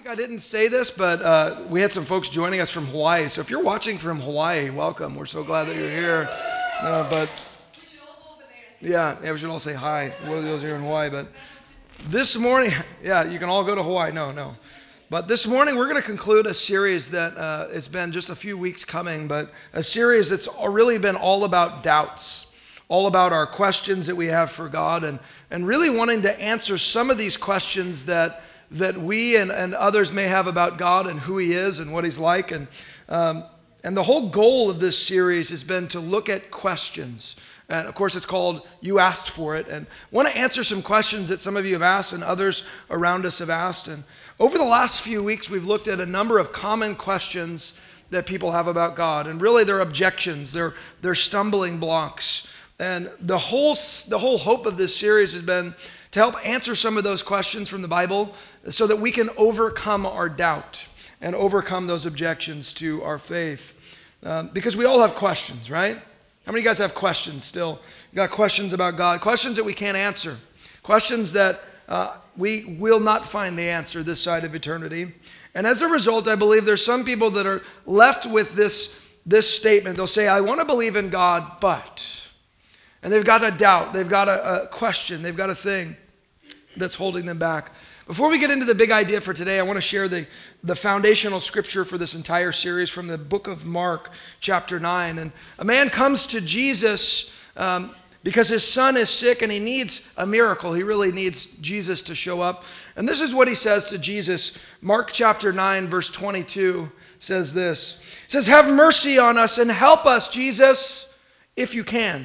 I didn't say this, but we had some folks joining us from Hawaii. So if you're watching from Hawaii, welcome. We're so glad that you're here. We should all say hi. Those here in Hawaii. But this morning, you can all go to Hawaii. No. But this morning, we're going to conclude a series that it's been just a few weeks coming, but a series that's really been all about doubts, all about our questions that we have for God, and really wanting to answer some of these questions that we and others may have about God and who He is and what He's like. And the whole goal of this series has been to look at questions. And of course, it's called You Asked For It. And I want to answer some questions that some of you have asked and others around us have asked. And over the last few weeks, we've looked at a number of common questions that people have about God. And really, they're objections, they're stumbling blocks. And the whole hope of this series has been to help answer some of those questions from the Bible so that we can overcome our doubt and overcome those objections to our faith. Because we all have questions, right? How many of you guys have questions still? You got questions about God, questions that we can't answer, questions that we will not find the answer this side of eternity. And as a result, I believe there's some people that are left with this statement. They'll say, I want to believe in God, but... And they've got a doubt, they've got a question, they've got a thing that's holding them back. Before we get into the big idea for today, I want to share the foundational scripture for this entire series from the book of Mark, chapter 9. And a man comes to Jesus because his son is sick and he needs a miracle. He really needs Jesus to show up. And this is what he says to Jesus. Mark chapter 9, verse 22 says this. It says, have mercy on us and help us, Jesus, if you can.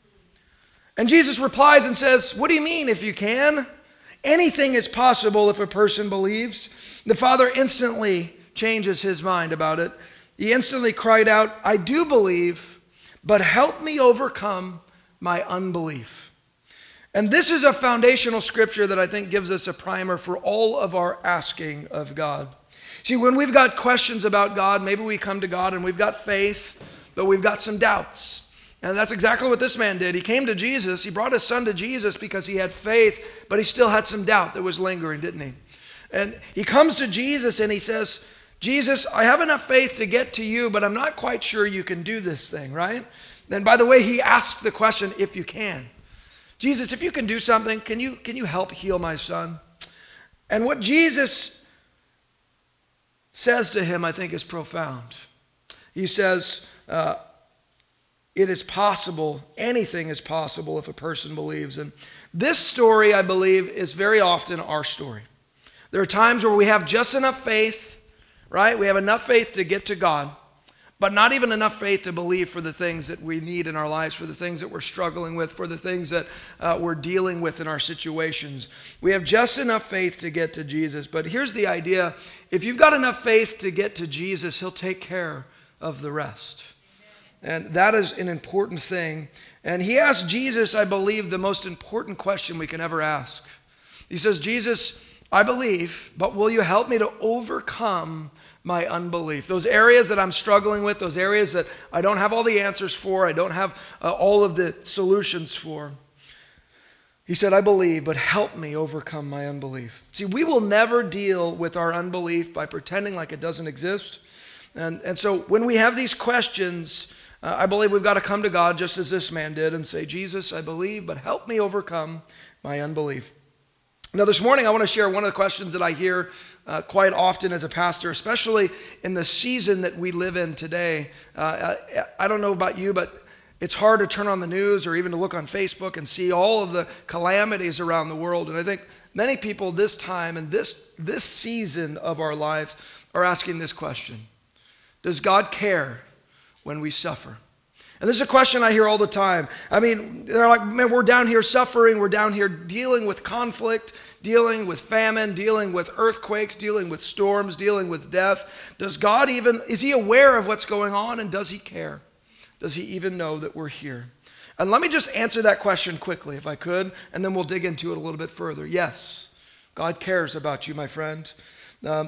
And Jesus replies and says, what do you mean if you can? Anything is possible if a person believes. The father instantly changes his mind about it. He instantly cried out, I do believe, but help me overcome my unbelief. And this is a foundational scripture that I think gives us a primer for all of our asking of God. See, when we've got questions about God, maybe we come to God and we've got faith, but we've got some doubts. And that's exactly what this man did. He came to Jesus. He brought his son to Jesus because he had faith, but he still had some doubt that was lingering, didn't he? And he comes to Jesus and he says, Jesus, I have enough faith to get to you, but I'm not quite sure you can do this thing, right? And by the way, he asked the question, if you can. Jesus, if you can do something, can you help heal my son? And what Jesus says to him, I think, is profound. He says, it is possible, anything is possible if a person believes. And this story, I believe, is very often our story. There are times where we have just enough faith, right? We have enough faith to get to God, but not even enough faith to believe for the things that we need in our lives, for the things that we're struggling with, for the things that we're dealing with in our situations. We have just enough faith to get to Jesus. But here's the idea. If you've got enough faith to get to Jesus, He'll take care of the rest. And that is an important thing. And he asked Jesus, I believe, the most important question we can ever ask. He says, Jesus, I believe, but will you help me to overcome my unbelief? Those areas that I'm struggling with, those areas that I don't have all the answers for, I don't have all of the solutions for. He said, I believe, but help me overcome my unbelief. See, we will never deal with our unbelief by pretending like it doesn't exist. And so when we have these questions, I believe we've got to come to God just as this man did and say, Jesus, I believe, but help me overcome my unbelief. Now this morning I want to share one of the questions that I hear quite often as a pastor, especially in the season that we live in today. I don't know about you, but it's hard to turn on the news or even to look on Facebook and see all of the calamities around the world. And I think many people this time and this season of our lives are asking this question. Does God care when we suffer? And this is a question I hear all the time. I mean, they're like, man, we're down here suffering. We're down here dealing with conflict, dealing with famine, dealing with earthquakes, dealing with storms, dealing with death. Does God is He aware of what's going on, and does He care? Does He even know that we're here? And let me just answer that question quickly, if I could, and then we'll dig into it a little bit further. Yes, God cares about you, my friend.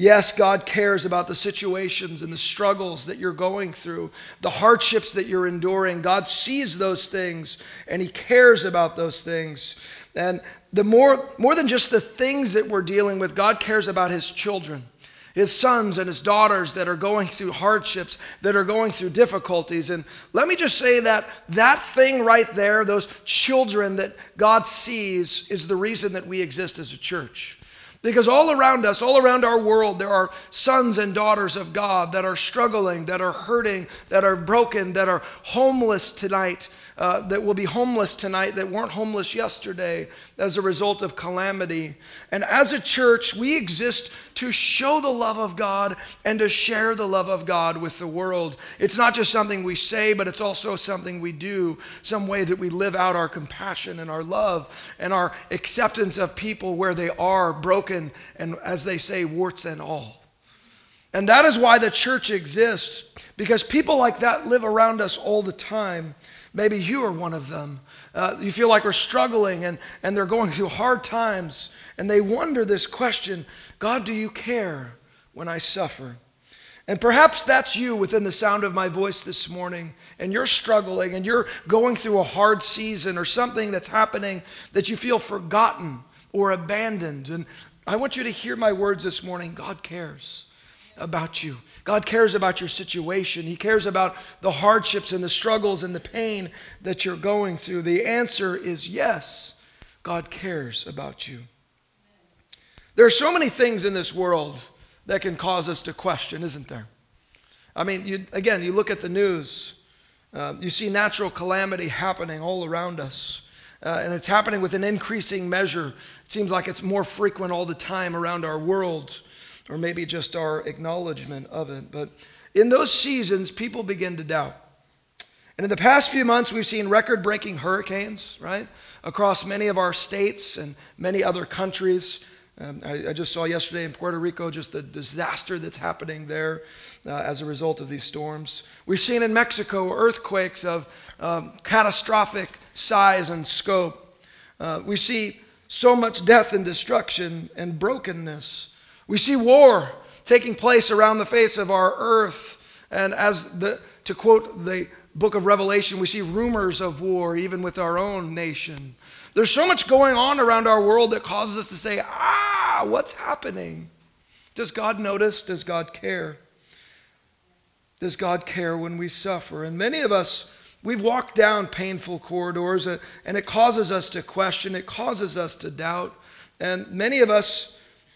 Yes, God cares about the situations and the struggles that you're going through, the hardships that you're enduring. God sees those things and He cares about those things. And the more than just the things that we're dealing with, God cares about His children, His sons and His daughters that are going through hardships, that are going through difficulties. And let me just say that thing right there, those children that God sees, is the reason that we exist as a church. Because all around us, all around our world, there are sons and daughters of God that are struggling, that are hurting, that are broken, that are homeless tonight, that will be homeless tonight, that weren't homeless yesterday as a result of calamity. And as a church, we exist to show the love of God and to share the love of God with the world. It's not just something we say, but it's also something we do, some way that we live out our compassion and our love and our acceptance of people where they are broken and, as they say, warts and all. And that is why the church exists, because people like that live around us all the time. Maybe you are one of them. You feel like we're struggling and they're going through hard times, and they wonder this question: God, do you care when I suffer? And perhaps that's you within the sound of my voice this morning, and you're struggling and you're going through a hard season or something that's happening that you feel forgotten or abandoned. And I want you to hear my words this morning. God cares about you. God cares about your situation. He cares about the hardships and the struggles and the pain that you're going through. The answer is yes, God cares about you. There are so many things in this world that can cause us to question, isn't there? I mean, you look at the news, you see natural calamity happening all around us, and it's happening with an increasing measure. It seems like it's more frequent all the time around our world, or maybe just our acknowledgement of it. But in those seasons, people begin to doubt. And in the past few months, we've seen record-breaking hurricanes, right, across many of our states and many other countries. I just saw yesterday in Puerto Rico just the disaster that's happening there as a result of these storms. We've seen in Mexico earthquakes of catastrophic size and scope. We see so much death and destruction and brokenness. We see war taking place around the face of our earth. And to quote the book of Revelation, we see rumors of war even with our own nation. There's so much going on around our world that causes us to say, what's happening? Does God notice? Does God care? Does God care when we suffer? And many of us, we've walked down painful corridors, and it causes us to question. It causes us to doubt. And many of us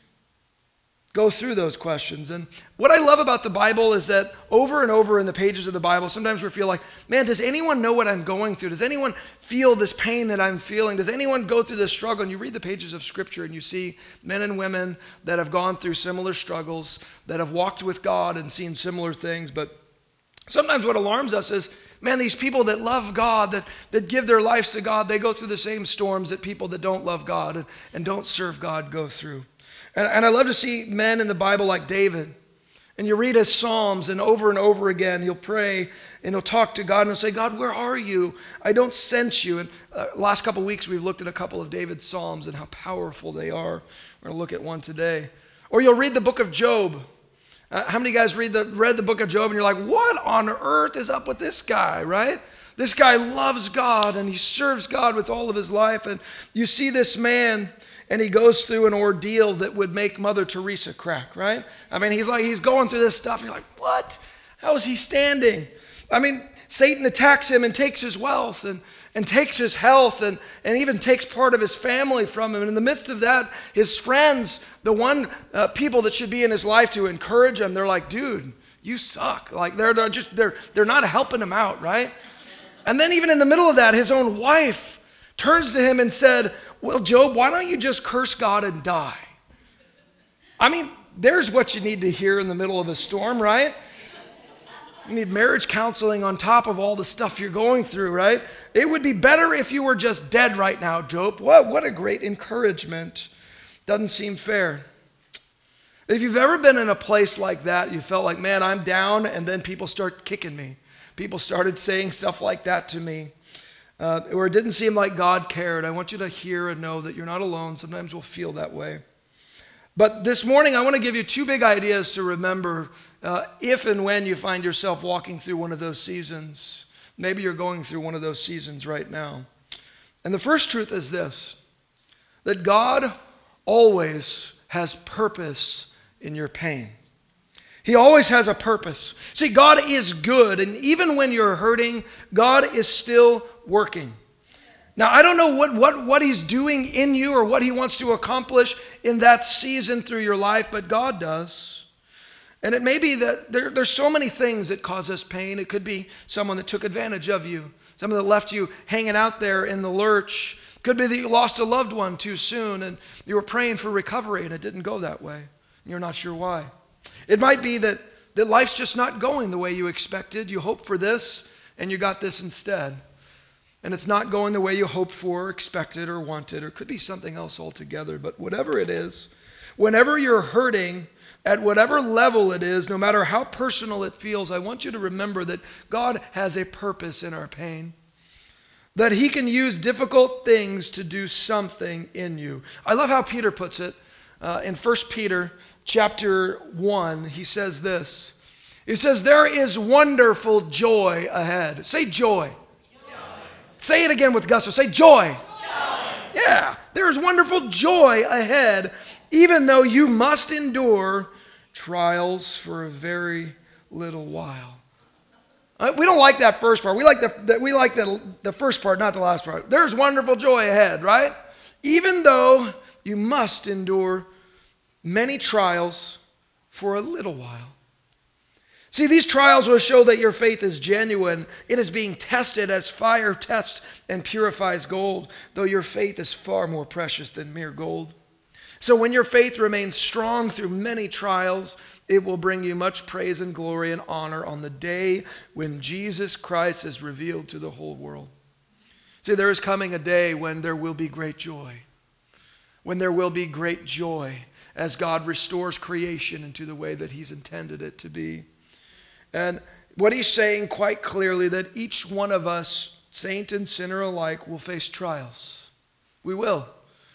go through those questions. And what I love about the Bible is that over and over in the pages of the Bible, sometimes we feel like, man, does anyone know what I'm going through? Does anyone feel this pain that I'm feeling? Does anyone go through this struggle? And you read the pages of Scripture and you see men and women that have gone through similar struggles, that have walked with God and seen similar things. But sometimes what alarms us is, man, these people that love God, that give their lives to God, they go through the same storms that people that don't love God and don't serve God go through. And I love to see men in the Bible like David. And you read his Psalms, and over again, he'll pray and he'll talk to God and he'll say, God, where are you? I don't sense you. And last couple of weeks, we've looked at a couple of David's Psalms and how powerful they are. We're going to look at one today. Or you'll read the book of Job. How many guys read the book of Job and you're like, what on earth is up with this guy, right? This guy loves God and he serves God with all of his life. And you see this man, and he goes through an ordeal that would make Mother Teresa crack, right? I mean, he's going through this stuff, and you're like, what? How is he standing? I mean, Satan attacks him and takes his wealth and takes his health and even takes part of his family from him. And in the midst of that, his friends, the one people that should be in his life to encourage him, they're like, dude, you suck. Like they're not helping him out, right? And then even in the middle of that, his own wife turns to him and said, well, Job, why don't you just curse God and die? I mean, there's what you need to hear in the middle of a storm, right? You need marriage counseling on top of all the stuff you're going through, right? It would be better if you were just dead right now, Job. What a great encouragement. Doesn't seem fair. If you've ever been in a place like that, you felt like, man, I'm down, and then people start kicking me. People started saying stuff like that to me. Or it didn't seem like God cared. I want you to hear and know that you're not alone. Sometimes we'll feel that way. But this morning, I want to give you two big ideas to remember if and when you find yourself walking through one of those seasons. Maybe you're going through one of those seasons right now. And the first truth is this, that God always has purpose in your pain. He always has a purpose. See, God is good, and even when you're hurting, God is still working. Now, I don't know what he's doing in you or what he wants to accomplish in that season through your life, but God does. And it may be that there's so many things that cause us pain. It could be someone that took advantage of you, someone that left you hanging out there in the lurch. It could be that you lost a loved one too soon and you were praying for recovery and it didn't go that way. And you're not sure why. It might be that life's just not going the way you expected. You hoped for this and you got this instead. And it's not going the way you hoped for, expected, or wanted, or it could be something else altogether. But whatever it is, whenever you're hurting, at whatever level it is, no matter how personal it feels, I want you to remember that God has a purpose in our pain. That he can use difficult things to do something in you. I love how Peter puts it. In 1 Peter chapter 1, he says this. He says, there is wonderful joy ahead. Say joy. Say it again with gusto. Say joy. Joy. Yeah, there is wonderful joy ahead, even though you must endure trials for a very little while. We don't like that first part. We like the first part, not the last part. There's wonderful joy ahead, right? Even though you must endure many trials for a little while. See, these trials will show that your faith is genuine. It is being tested as fire tests and purifies gold, though your faith is far more precious than mere gold. So when your faith remains strong through many trials, it will bring you much praise and glory and honor on the day when Jesus Christ is revealed to the whole world. See, there is coming a day when there will be great joy. When there will be great joy as God restores creation into the way that he's intended it to be. And what he's saying quite clearly, that each one of us, saint and sinner alike, will face trials. We will.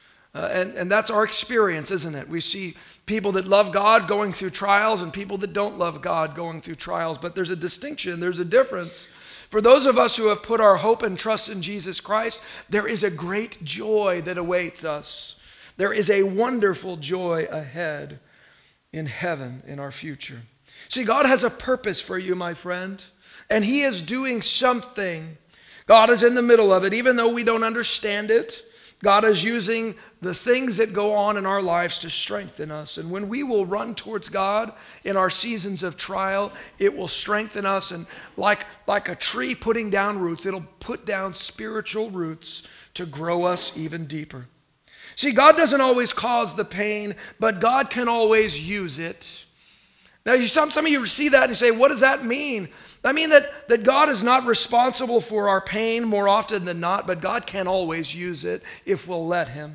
And that's our experience, isn't it? We see people that love God going through trials and people that don't love God going through trials. But there's a distinction, there's a difference. For those of us who have put our hope and trust in Jesus Christ, there is a great joy that awaits us. There is a wonderful joy ahead in heaven, in our future. See, God has a purpose for you, my friend, and he is doing something. God is in the middle of it, even though we don't understand it. God is using the things that go on in our lives to strengthen us. And when we will run towards God in our seasons of trial, it will strengthen us. And like a tree putting down roots, it'll put down spiritual roots to grow us even deeper. See, God doesn't always cause the pain, but God can always use it. Now, some of you see that and you say, what does that mean? I mean that God is not responsible for our pain more often than not, but God can always use it if we'll let him.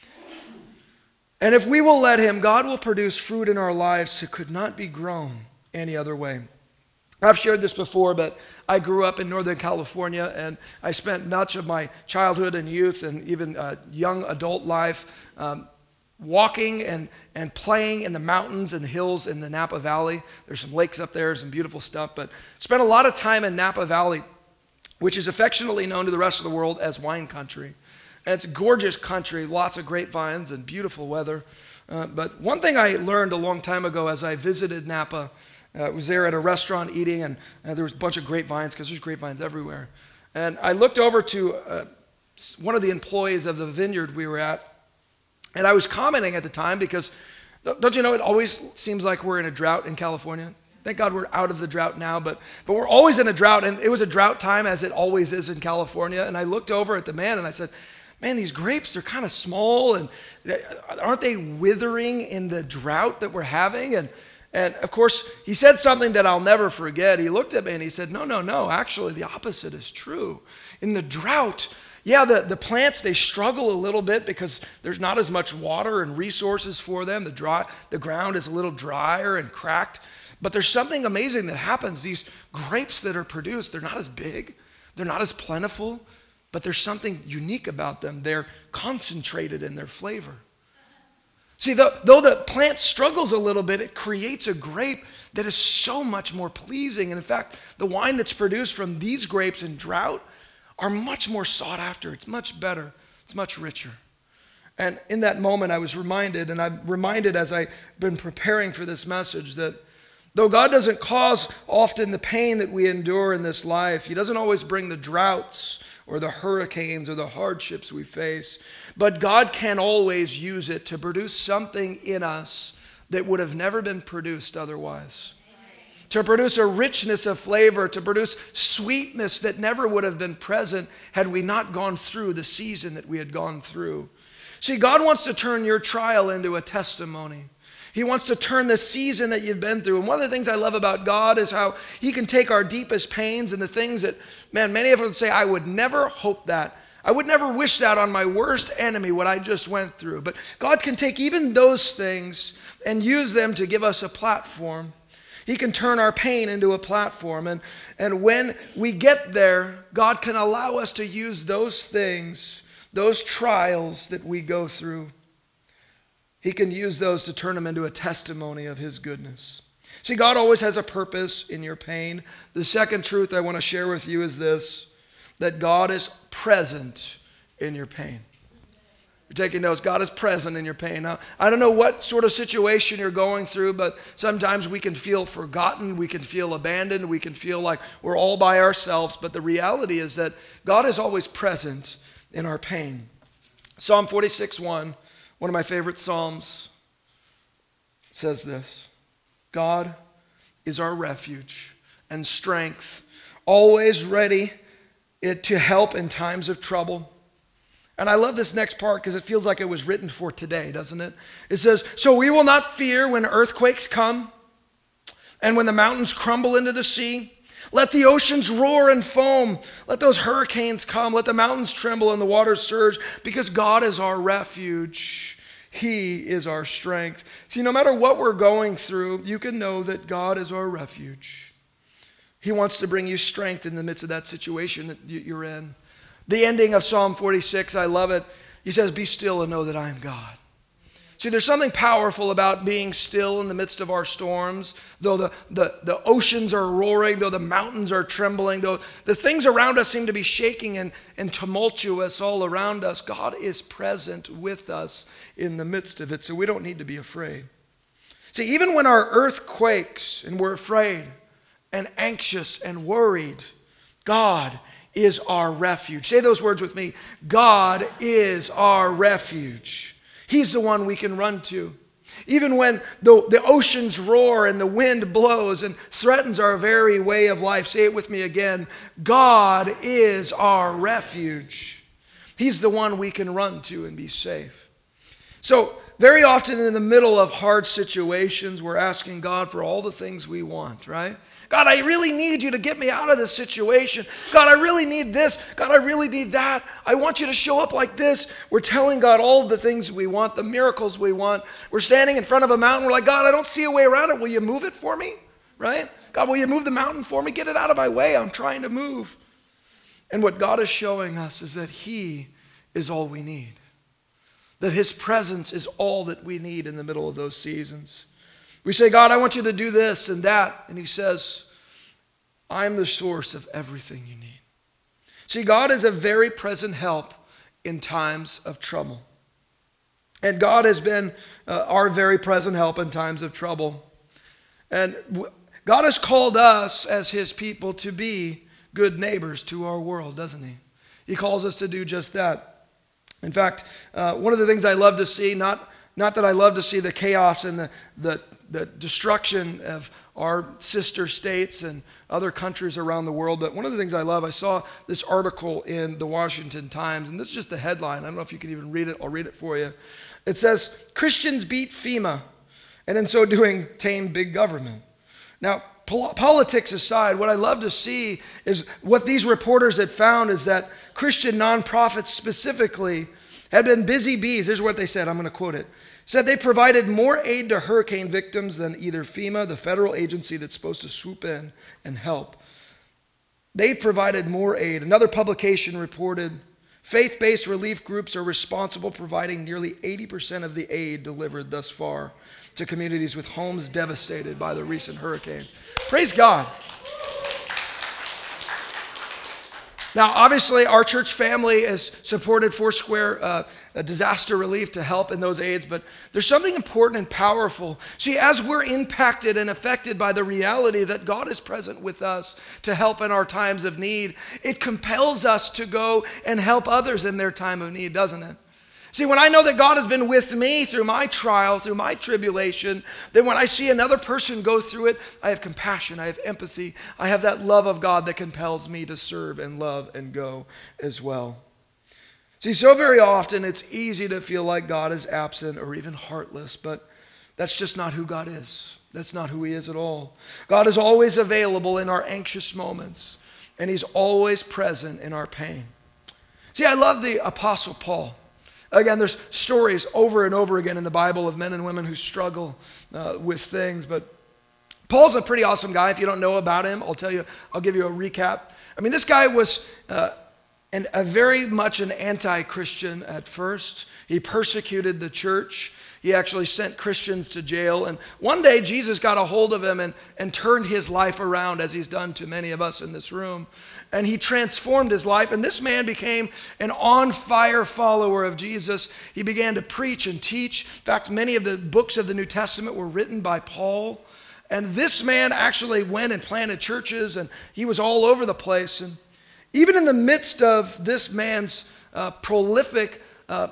And if we will let him, God will produce fruit in our lives that could not be grown any other way. I've shared this before, but I grew up in Northern California, and I spent much of my childhood and youth and even young adult life walking and playing in the mountains and hills in the Napa Valley. There's some lakes up there, some beautiful stuff, but spent a lot of time in Napa Valley, which is affectionately known to the rest of the world as wine country. And it's gorgeous country, lots of grapevines and beautiful weather. But one thing I learned a long time ago as I visited Napa, I was there at a restaurant eating, and there was a bunch of grapevines because there's grapevines everywhere. And I looked over to one of the employees of the vineyard we were at, and I was commenting at the time because, don't you know, it always seems like we're in a drought in California. Thank God we're out of the drought now, but we're always in a drought, and it was a drought time as it always is in California. And I looked over at the man and I said, man, these grapes, they're kind of small, and aren't they withering in the drought that we're having? And of course, he said something that I'll never forget. He looked at me and he said, no, actually the opposite is true. In the drought, yeah, the plants, they struggle a little bit because there's not as much water and resources for them. The ground is a little drier and cracked. But there's something amazing that happens. These grapes that are produced, they're not as big, they're not as plentiful, but there's something unique about them. They're concentrated in their flavor. See, though the plant struggles a little bit, it creates a grape that is so much more pleasing. And in fact, the wine that's produced from these grapes in drought are much more sought after. It's much better. It's much richer. And in that moment, I was reminded, and I'm reminded as I've been preparing for this message, that though God doesn't cause often the pain that we endure in this life, He doesn't always bring the droughts or the hurricanes or the hardships we face, but God can always use it to produce something in us that would have never been produced otherwise. To produce a richness of flavor, to produce sweetness that never would have been present had we not gone through the season that we had gone through. See, God wants to turn your trial into a testimony. He wants to turn the season that you've been through. And one of the things I love about God is how He can take our deepest pains and the things that, man, many of us would say, I would never hope that. I would never wish that on my worst enemy, what I just went through. But God can take even those things and use them to give us a platform. He can turn our pain into a platform. And when we get there, God can allow us to use those things, those trials that we go through. He can use those to turn them into a testimony of His goodness. See, God always has a purpose in your pain. The second truth I want to share with you is this, that God is present in your pain. You're taking notes. God is present in your pain. Now, I don't know what sort of situation you're going through, but sometimes we can feel forgotten. We can feel abandoned. We can feel like we're all by ourselves. But the reality is that God is always present in our pain. Psalm 46:1, one of my favorite Psalms, says this: God is our refuge and strength, always ready to help in times of trouble. And I love this next part because it feels like it was written for today, doesn't it? It says, so we will not fear when earthquakes come and when the mountains crumble into the sea. Let the oceans roar and foam. Let those hurricanes come. Let the mountains tremble and the waters surge, because God is our refuge. He is our strength. See, no matter what we're going through, you can know that God is our refuge. He wants to bring you strength in the midst of that situation that you're in. The ending of Psalm 46, I love it. He says, be still and know that I am God. See, there's something powerful about being still in the midst of our storms. Though the oceans are roaring, though the mountains are trembling, though the things around us seem to be shaking and tumultuous all around us, God is present with us in the midst of it, so we don't need to be afraid. See, even when our earth quakes and we're afraid and anxious and worried, God is our refuge. Say those words with me. God is our refuge. He's the one we can run to. Even when the oceans roar and the wind blows and threatens our very way of life. Say it with me again. God is our refuge. He's the one we can run to and be safe. So very often in the middle of hard situations, we're asking God for all the things we want, right? God, I really need you to get me out of this situation. God, I really need this. God, I really need that. I want you to show up like this. We're telling God all the things we want, the miracles we want. We're standing in front of a mountain. We're like, God, I don't see a way around it. Will you move it for me? Right? God, will you move the mountain for me? Get it out of my way. I'm trying to move. And what God is showing us is that He is all we need. That His presence is all that we need in the middle of those seasons. We say, God, I want you to do this and that. And He says, I'm the source of everything you need. See, God is a very present help in times of trouble. And God has been our very present help in times of trouble. And God has called us as His people to be good neighbors to our world, doesn't He? He calls us to do just that. In fact, one of the things I love to see, not that I love to see the chaos and the destruction of our sister states and other countries around the world, but one of the things I love, I saw this article in the Washington Times, and this is just the headline. I don't know if you can even read it. I'll read it for you. It says, Christians beat FEMA, and in so doing, tame big government. Now, politics aside, what I love to see is what these reporters had found is that Christian nonprofits specifically had been busy bees. Here's what they said. I'm going to quote it. Said they provided more aid to hurricane victims than either FEMA, the federal agency that's supposed to swoop in and help. They provided more aid. Another publication reported Faith-based relief groups are responsible for providing nearly 80% of the aid delivered thus far to communities with homes devastated by the recent hurricane. Praise God. Now, obviously, our church family has supported Foursquare disaster relief to help in those aids, but there's something important and powerful. See, as we're impacted and affected by the reality that God is present with us to help in our times of need, it compels us to go and help others in their time of need, doesn't it? See, when I know that God has been with me through my trial, through my tribulation, then when I see another person go through it, I have compassion, I have empathy, I have that love of God that compels me to serve and love and go as well. See, so very often it's easy to feel like God is absent or even heartless, but that's just not who God is. That's not who He is at all. God is always available in our anxious moments, and He's always present in our pain. See, I love the Apostle Paul. Again, there's stories over and over again in the Bible of men and women who struggle with things, but Paul's a pretty awesome guy. If you don't know about him, I'll give you a recap. I mean, this guy was very much an anti-Christian at first. He persecuted the church. He actually sent Christians to jail. And one day, Jesus got a hold of him and turned his life around, as He's done to many of us in this room. And He transformed his life. And this man became an on-fire follower of Jesus. He began to preach and teach. In fact, many of the books of the New Testament were written by Paul. And this man actually went and planted churches, and he was all over the place. And even in the midst of this man's prolific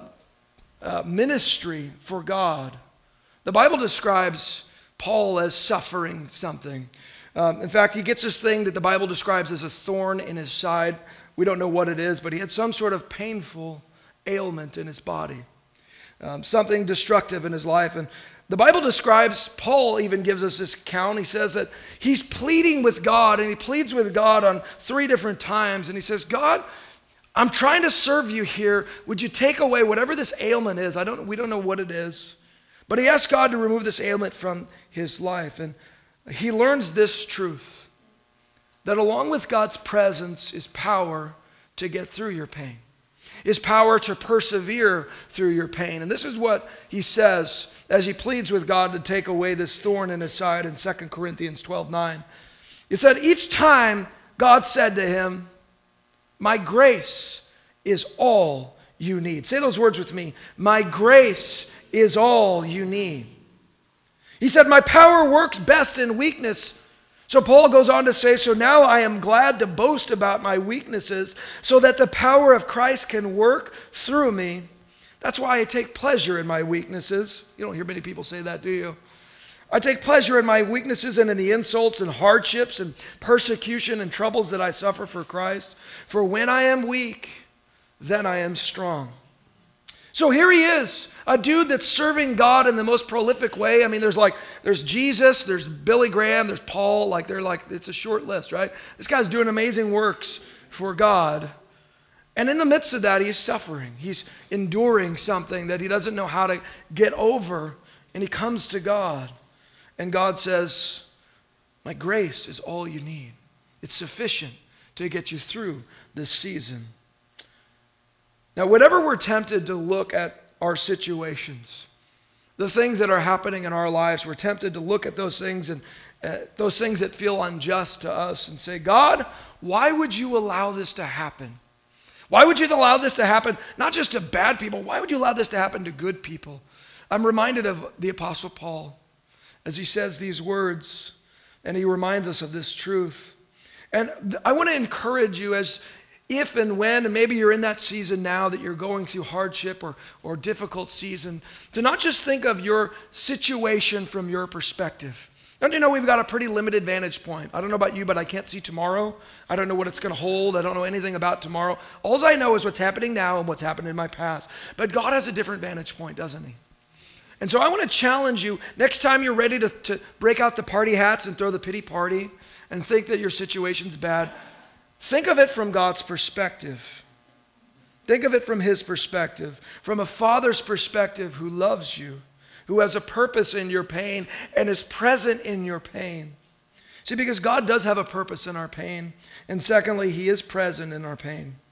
ministry for God, the Bible describes Paul as suffering something. In fact, he gets this thing that the Bible describes as a thorn in his side. We don't know what it is, but he had some sort of painful ailment in his body, something destructive in his life. And the Bible describes, Paul even gives us this account. He says that he's pleading with God, and he pleads with God on 3 different times. And he says, God, I'm trying to serve you here. Would you take away whatever this ailment is? We don't know what it is. But he asks God to remove this ailment from his life. And he learns this truth, that along with God's presence is power to get through your pain, is power to persevere through your pain. And this is what he says as he pleads with God to take away this thorn in his side in 2 Corinthians 12:9. He said, each time God said to him, my grace is all you need. Say those words with me. My grace is all you need. He said, my power works best in weakness. So Paul goes on to say, so now I am glad to boast about my weaknesses so that the power of Christ can work through me. That's why I take pleasure in my weaknesses. You don't hear many people say that, do you? I take pleasure in my weaknesses and in the insults and hardships and persecution and troubles that I suffer for Christ. For when I am weak, then I am strong. So here he is, a dude that's serving God in the most prolific way. I mean, there's Jesus, there's Billy Graham, there's Paul. It's a short list, right? This guy's doing amazing works for God. And in the midst of that, he's suffering. He's enduring something that he doesn't know how to get over. And he comes to God. And God says, my grace is all you need. It's sufficient to get you through this season. Now, whenever we're tempted to look at our situations, the things that are happening in our lives, we're tempted to look at those things and those things that feel unjust to us and say, God, why would you allow this to happen? Why would you allow this to happen, not just to bad people? Why would you allow this to happen to good people? I'm reminded of the Apostle Paul as he says these words, and he reminds us of this truth. And I want to encourage you as if and when, and maybe you're in that season now that you're going through hardship or difficult season, to not just think of your situation from your perspective. Don't you know we've got a pretty limited vantage point? I don't know about you, but I can't see tomorrow. I don't know what it's going to hold. I don't know anything about tomorrow. All I know is what's happening now and what's happened in my past. But God has a different vantage point, doesn't He? And so I want to challenge you, next time you're ready to break out the party hats and throw the pity party and think that your situation's bad, think of it from God's perspective. Think of it from His perspective, from a father's perspective who loves you, who has a purpose in your pain and is present in your pain. See, because God does have a purpose in our pain. And secondly, He is present in our pain.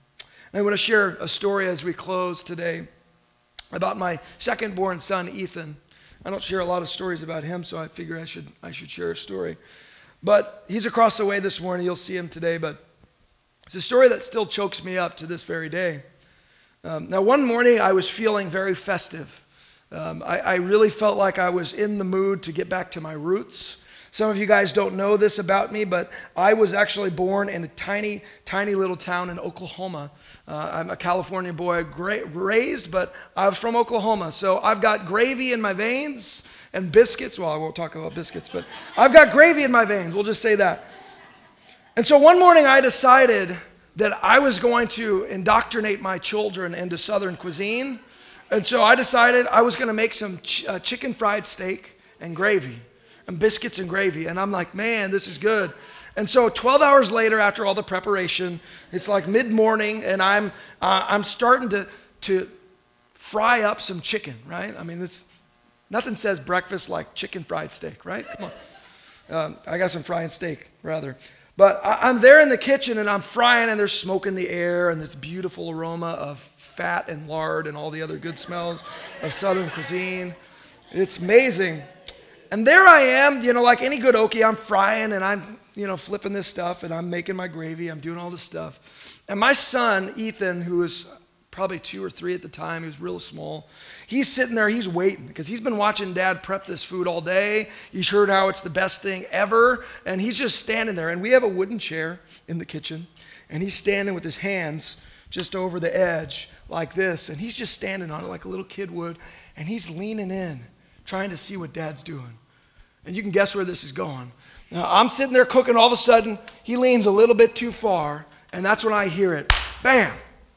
And I want to share a story as we close today about my second-born son, Ethan. I don't share a lot of stories about him, so I figure I should share a story. But he's across the way this morning. You'll see him today, but it's a story that still chokes me up to this very day. Now, one morning I was feeling very festive. I really felt like I was in the mood to get back to my roots. Some of you guys don't know this about me, but I was actually born in a tiny, tiny little town in Oklahoma. I'm a California boy, raised, but I was from Oklahoma. So I've got gravy in my veins and biscuits. Well, I won't talk about biscuits, but I've got gravy in my veins. We'll just say that. And so one morning I decided that I was going to indoctrinate my children into Southern cuisine. And so I decided I was going to make some chicken fried steak and gravy. And biscuits and gravy. And I'm like, man, this is good. And so 12 hours later, after all the preparation, it's like mid-morning, and I'm starting to fry up some chicken, right? I mean, nothing says breakfast like chicken fried steak, right? Come on. I got some frying steak, rather. But I'm there in the kitchen, and I'm frying, and there's smoke in the air, and this beautiful aroma of fat and lard and all the other good smells of Southern cuisine. It's amazing. And there I am, like any good Okie, I'm frying and I'm, flipping this stuff and I'm making my gravy. I'm doing all this stuff. And my son, Ethan, who was probably 2 or 3 at the time, he was real small, he's sitting there, he's waiting because he's been watching Dad prep this food all day. He's heard how it's the best thing ever. And he's just standing there. And we have a wooden chair in the kitchen. And he's standing with his hands just over the edge like this. And he's just standing on it like a little kid would. And he's leaning in, trying to see what Dad's doing. And you can guess where this is going. Now, I'm sitting there cooking. All of a sudden, he leans a little bit too far, and that's when I hear it. Bam!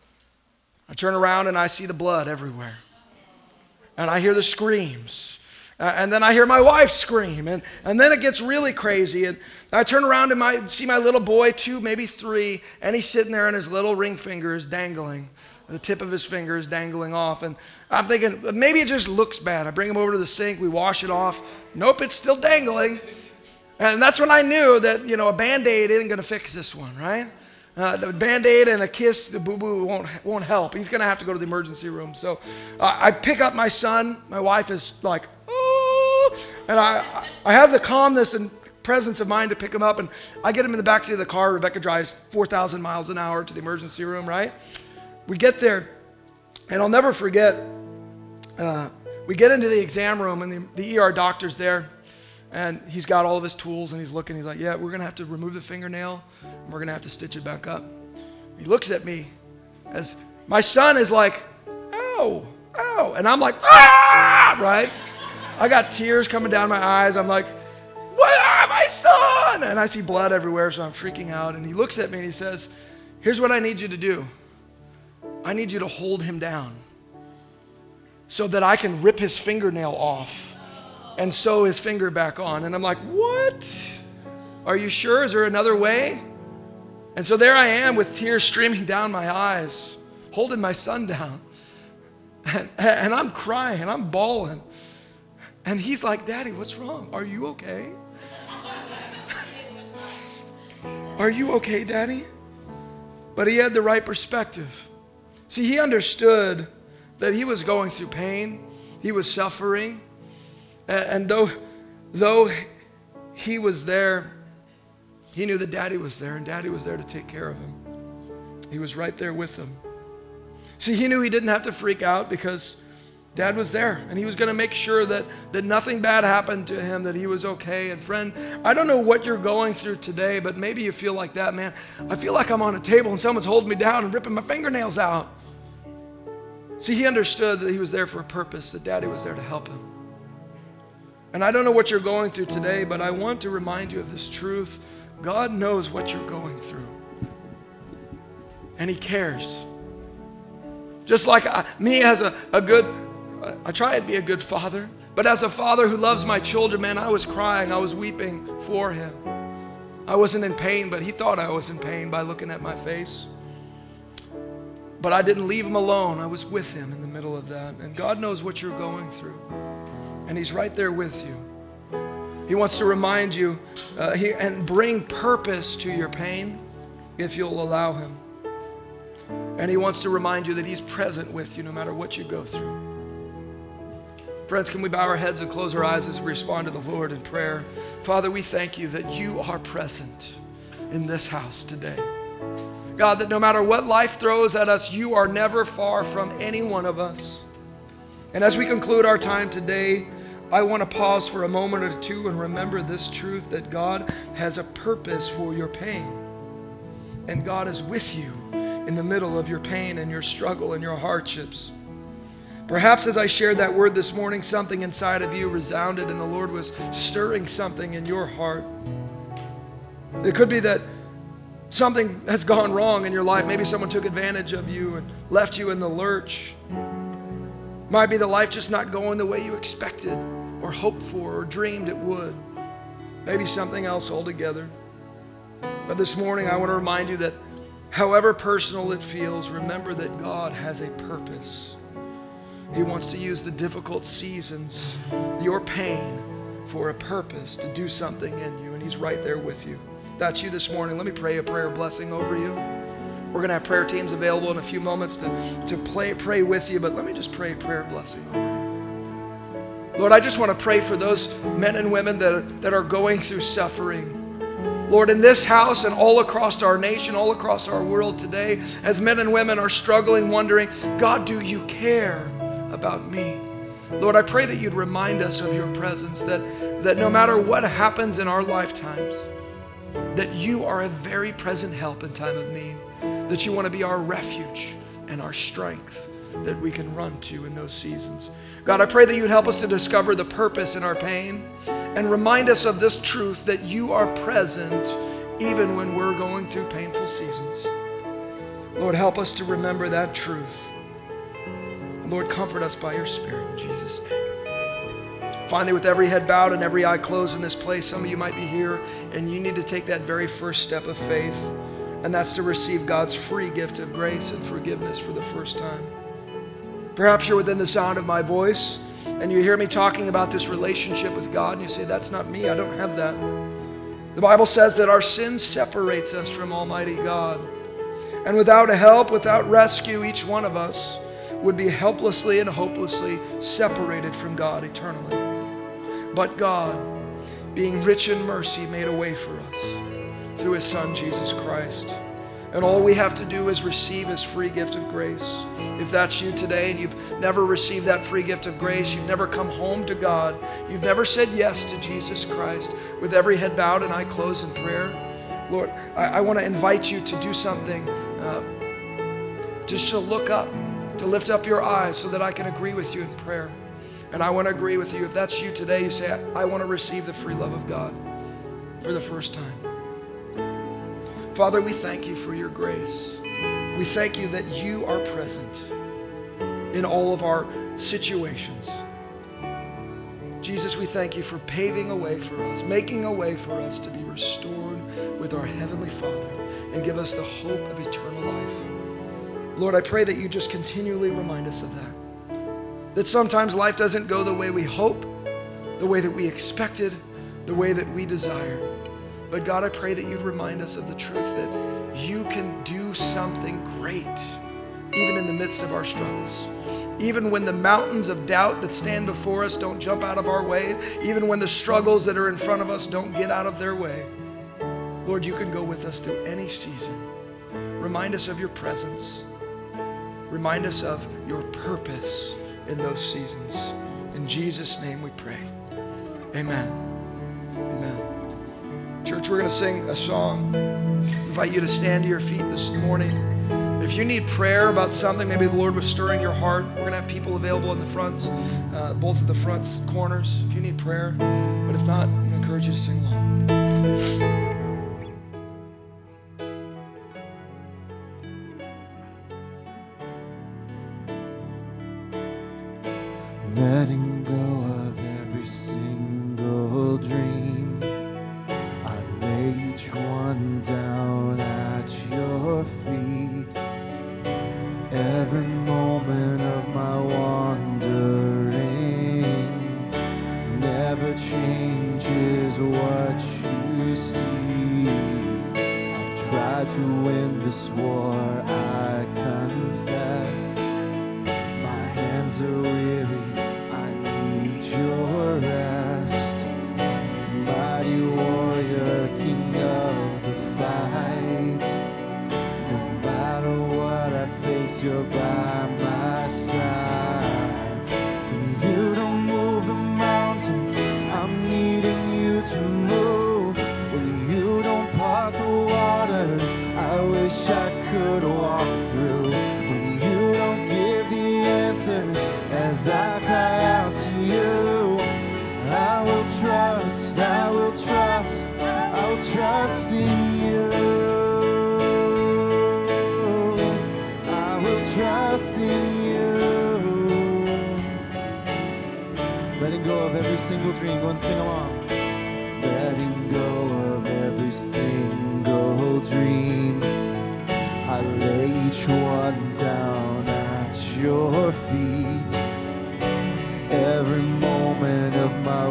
I turn around, and I see the blood everywhere. And I hear the screams. And then I hear my wife scream. And then it gets really crazy. And I turn around and see my little boy, 2, maybe 3, and he's sitting there, and his little ring finger is dangling. The tip of his finger is dangling off. And I'm thinking, maybe it just looks bad. I bring him over to the sink. We wash it off. Nope, it's still dangling. And that's when I knew that, a Band-Aid isn't going to fix this one, right? The Band-Aid and a kiss, the boo-boo won't help. He's going to have to go to the emergency room. So I pick up my son. My wife is like, oh. And I have the calmness and presence of mind to pick him up. And I get him in the backseat of the car. Rebecca drives 4,000 miles an hour to the emergency room, right? We get there, and I'll never forget, we get into the exam room, and the ER doctor's there, and he's got all of his tools, and he's looking. He's like, yeah, we're going to have to remove the fingernail, and we're going to have to stitch it back up. He looks at me as my son is like, ow, ow, and I'm like, ah, right? I got tears coming down my eyes. I'm like, what? My son! And I see blood everywhere, so I'm freaking out, and he looks at me, and he says, here's what I need you to do. I need you to hold him down so that I can rip his fingernail off and sew his finger back on. And I'm like, what? Are you sure? Is there another way? And so there I am with tears streaming down my eyes, holding my son down. And I'm crying and I'm bawling. And he's like, Daddy, what's wrong? Are you okay? Are you okay, Daddy? But he had the right perspective. See, he understood that he was going through pain. He was suffering. And though he was there, he knew that Daddy was there, and Daddy was there to take care of him. He was right there with him. See, he knew he didn't have to freak out because Dad was there, and he was going to make sure that nothing bad happened to him, that he was okay. And friend, I don't know what you're going through today, but maybe you feel like that, man. I feel like I'm on a table and someone's holding me down and ripping my fingernails out. See, he understood that he was there for a purpose, that Daddy was there to help him. And I don't know what you're going through today, but I want to remind you of this truth. God knows what you're going through, and he cares. Just like me as I try to be a good father, but as a father who loves my children, man, I was crying, I was weeping for him. I wasn't in pain, but he thought I was in pain by looking at my face. But I didn't leave him alone. I was with him in the middle of that. And God knows what you're going through, and he's right there with you. He wants to remind you and bring purpose to your pain if you'll allow him. And he wants to remind you that he's present with you no matter what you go through. Friends, can we bow our heads and close our eyes as we respond to the Lord in prayer? Father, we thank you that you are present in this house today. God, that no matter what life throws at us, you are never far from any one of us. And as we conclude our time today, I want to pause for a moment or two and remember this truth, that God has a purpose for your pain. And God is with you in the middle of your pain and your struggle and your hardships. Perhaps as I shared that word this morning, something inside of you resounded and the Lord was stirring something in your heart. It could be that something has gone wrong in your life. Maybe someone took advantage of you and left you in the lurch. Might be the life just not going the way you expected or hoped for or dreamed it would. Maybe something else altogether. But this morning I want to remind you that however personal it feels, remember that God has a purpose. He wants to use the difficult seasons, your pain, for a purpose to do something in you, and He's right there with you. That's you this morning. Let me pray a prayer blessing over you. We're going to have prayer teams available in a few moments to pray with you, but let me just pray a prayer blessing over you. Lord, I just want to pray for those men and women that are going through suffering. Lord, in this house and all across our nation, all across our world today, as men and women are struggling, wondering, God, do you care about me? Lord, I pray that you'd remind us of your presence, that no matter what happens in our lifetimes, that you are a very present help in time of need, that you want to be our refuge and our strength that we can run to in those seasons. God, I pray that you'd help us to discover the purpose in our pain and remind us of this truth, that you are present even when we're going through painful seasons. Lord, help us to remember that truth. Lord, comfort us by your Spirit in Jesus' name. Finally, with every head bowed and every eye closed in this place, some of you might be here and you need to take that very first step of faith, and that's to receive God's free gift of grace and forgiveness for the first time. Perhaps you're within the sound of my voice and you hear me talking about this relationship with God and you say, that's not me, I don't have that. The Bible says that our sin separates us from Almighty God. And without help, without rescue, each one of us would be helplessly and hopelessly separated from God eternally. But God, being rich in mercy, made a way for us through His Son, Jesus Christ. And all we have to do is receive His free gift of grace. If that's you today and you've never received that free gift of grace, you've never come home to God, you've never said yes to Jesus Christ, with every head bowed and eye closed in prayer, Lord, I want to invite you to do something, just to look up, to lift up your eyes so that I can agree with you in prayer. And I want to agree with you. If that's you today, you say, I want to receive the free love of God for the first time. Father, we thank you for your grace. We thank you that you are present in all of our situations. Jesus, we thank you for paving a way for us, making a way for us to be restored with our Heavenly Father and give us the hope of eternal life. Lord, I pray that you just continually remind us of that. That sometimes life doesn't go the way we hope, the way that we expected, the way that we desire. But God, I pray that you'd remind us of the truth that you can do something great, even in the midst of our struggles. Even when the mountains of doubt that stand before us don't jump out of our way, even when the struggles that are in front of us don't get out of their way, Lord, you can go with us through any season. Remind us of your presence. Remind us of your purpose in those seasons. In Jesus' name we pray. Amen. Amen. Church, we're going to sing a song. I invite you to stand to your feet this morning. If you need prayer about something, maybe the Lord was stirring your heart, we're going to have people available in the fronts, both of the front corners, if you need prayer. But if not, I'm going to encourage you to sing along. Letting go of every single dream, I lay each one down at your feet. Every moment of my wandering never changes what you see. I've tried to win this war, I I confess. My hands are weary, I need your rest. Mighty warrior, king of the fight. No matter what I face, you're by my side. When you don't move the mountains, I'm needing you to move. When you don't part the waters, I wish I could walk through. When you don't give the answers as I cry out to you, I will trust, I will trust, I will trust in you. I will trust in you. Letting go of every single dream. Go and sing along. Letting go of every single dream. I lay each one down at your feet. Every moment of my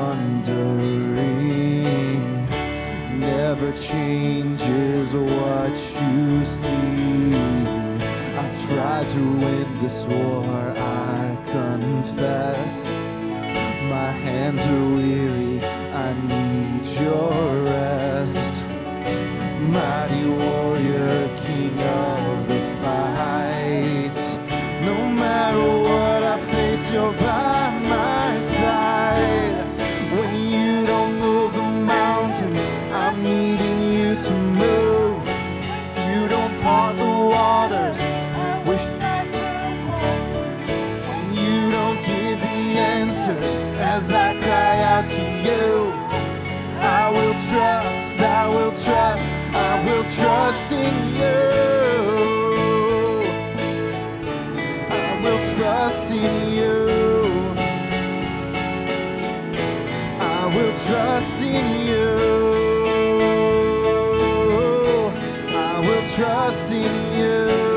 wandering never changes what you see. I've tried to win this war, I confess. My hands are weary, I need your rest. Mighty warrior, king of the fight. No matter what I face, you're by my side. When you don't move the mountains, I'm needing you to move. You don't part the waters. You don't give the answers as I cry out to you. I will trust, I will trust, I will trust in you. I will trust in you. I will trust in you. I will trust in you.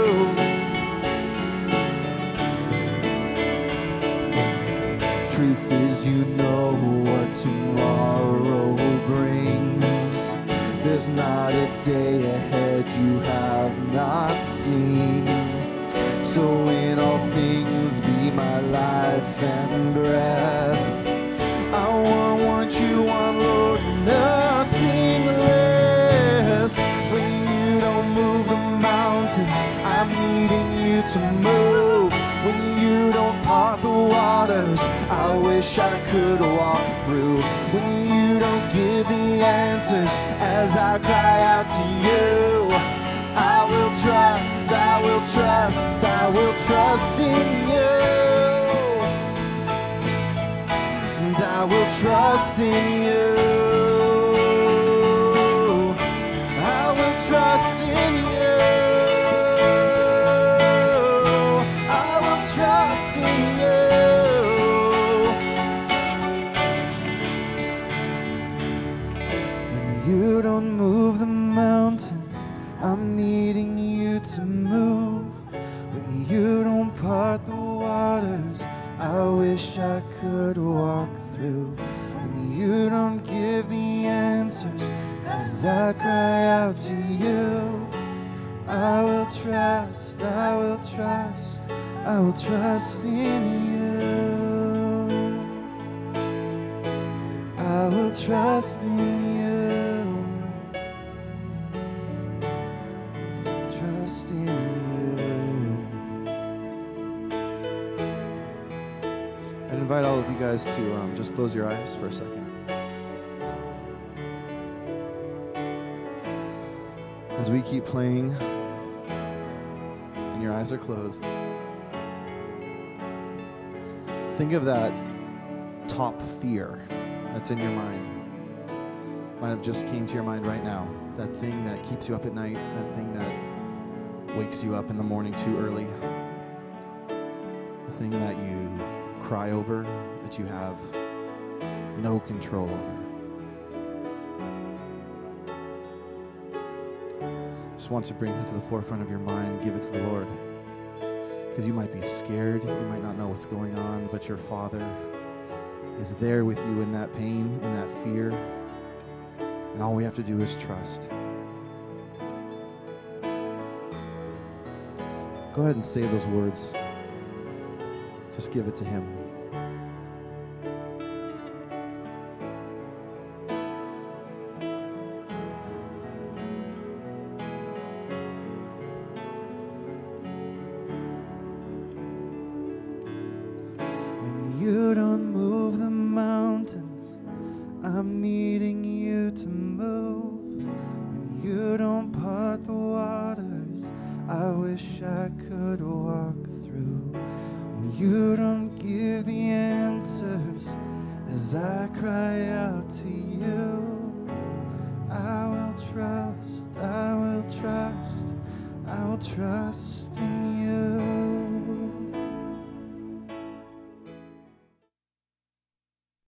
Truth is, you know what tomorrow brings. There's not a day ahead you have not seen. So in all things be my life and breath. I want you on, Lord, nothing less. When you don't move the mountains, I'm needing you to move. When you don't part the waters, I wish I could walk through. When you don't give the answers as I cry out to you, I will trust, I will trust, I will trust in you. And I will trust in you. I will trust in you. I will trust in you. When you don't move the mountains, I'm needing you to move. When you don't part the waters, I wish I could walk through. When you don't give the answers as I cry out to you, I will trust, I will trust, I will trust in you. I will trust in you. Trust in you. I invite all of you guys to just close your eyes for a second. As we keep playing and your eyes are closed, think of that top fear that's in your mind. Might have just came to your mind right now. That thing that keeps you up at night, that thing that wakes you up in the morning too early, the thing that you cry over, that you have no control over. Just want to bring that to the forefront of your mind and give it to the Lord. Because you might be scared, you might not know what's going on, but your Father is there with you in that pain, in that fear. And all we have to do is trust. Go ahead and say those words. Just give it to him. When you don't move the mountains, I'm needing you to move. When you don't part the waters, I wish I could walk through. When you don't give the answers as I cry out to you, I will trust, I will trust, I will trust in you.